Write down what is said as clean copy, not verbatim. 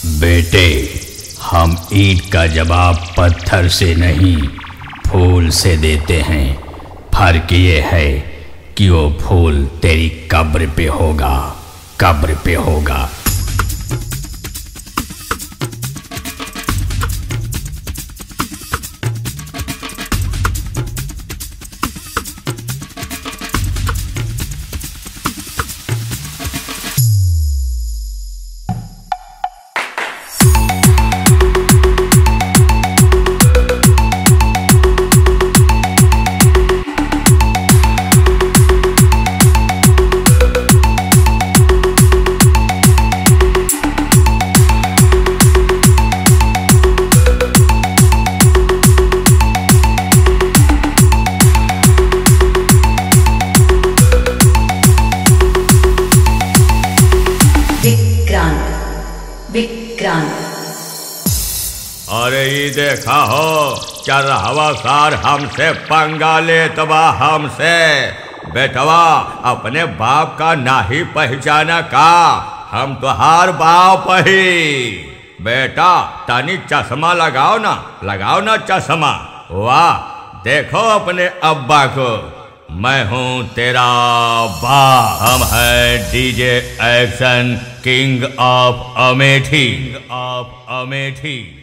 बेटे, हम ईंट का जवाब पत्थर से नहीं फूल से देते हैं। फर्क ये है कि वो फूल तेरी कब्र पे होगा, कब्र पे होगा। विक्रांत। अरे ये देखा हो, चल हवासार हमसे पंगा लेतवा हमसे। बेटवा अपने बाप का नाही पहचाना का, हम तो हार बाप ही। बेटा तनी चश्मा लगाओ ना चश्मा। वाह देखो अपने अब्बा को, मैं हूँ तेरा बाप। हम हैं DJ action, king of Amethi.